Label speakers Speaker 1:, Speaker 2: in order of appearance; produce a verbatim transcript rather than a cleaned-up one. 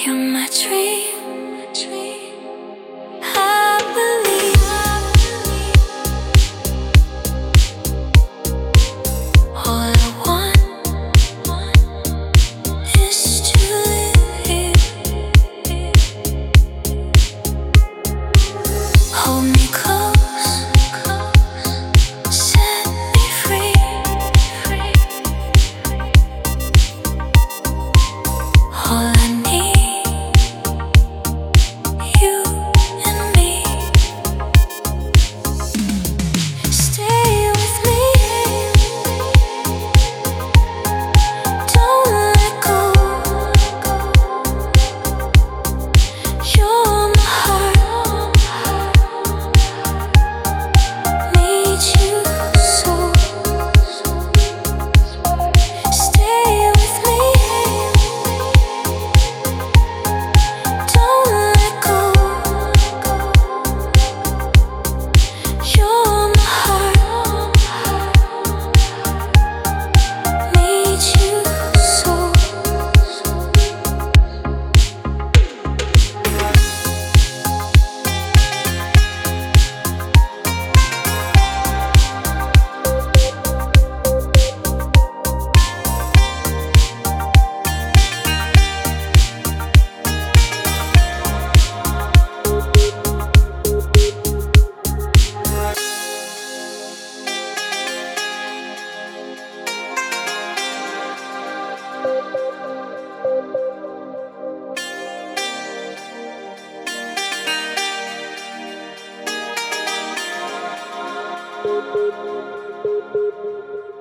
Speaker 1: You're my dream, dream. I believe all I want is to live here. Hold me close, set me free. All I need, you and me. Stay with me, don't let go. You're my heart, need you so. Stay with me, don't let go. You're my heart, need you so. Thank you.